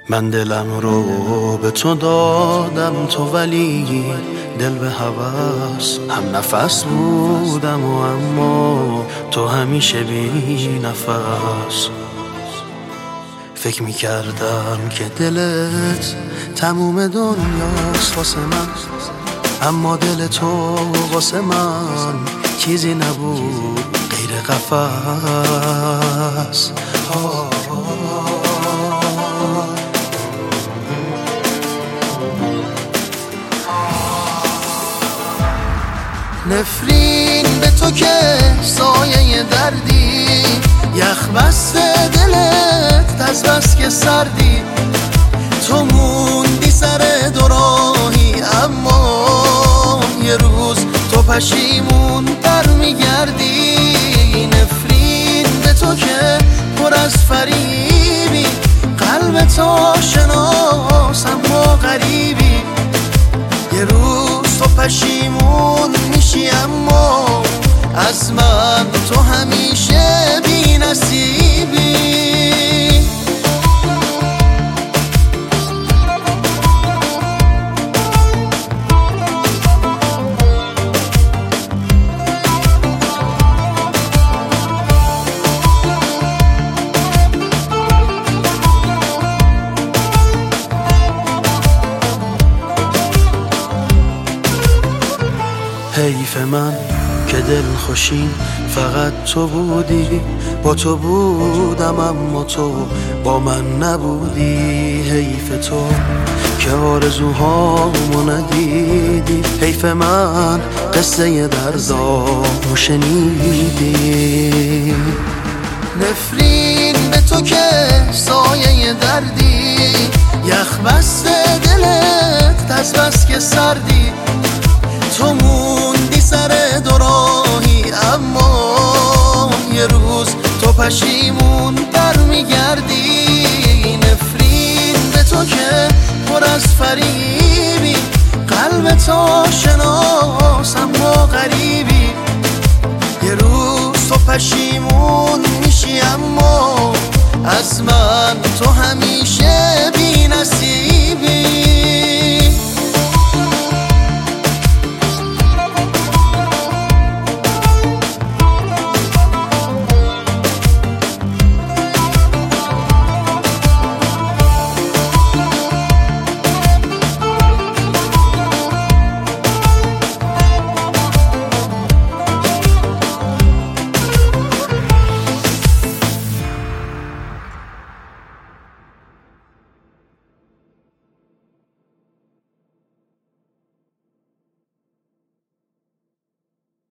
من دلم رو به تو دادم تو ولی دل به هوس هم نفس بودم و اما تو همیشه بی نفس. فکر میکردم که دلت تموم دنیاست واسه من، اما دل تو واسه من چیزی نبود غیر قفس. نفرین به تو که سایه دردی، یخ بسته دلت از بس که سردی. تو موندی سر دوراهی اما یه روز تو پشیمون در میگردی. نفرین به تو که پر از فریبی، قلب تو شناس اما غریبی. یه روز تو پشیمون میشی اما از من تو همیشه بی نصیبی. حیف من که دل خوشی فقط تو بودی، با تو بودم اما تو با من نبودی. حیف تو که آرزوهامو ندیدی، حیف من قصه دردامو شنیدی. نفرین به تو که سایه دردی، یخ بسته دلت از بس که سردی. تو موندی سر دوراهی اما یه روز تو پشیمون در میگردی. نفرین به تو که پر از فریبی، قلب تو شناس اما غریبی. یه روز تو پشیمون میشی اما از من تو همیشه بی نصیبی.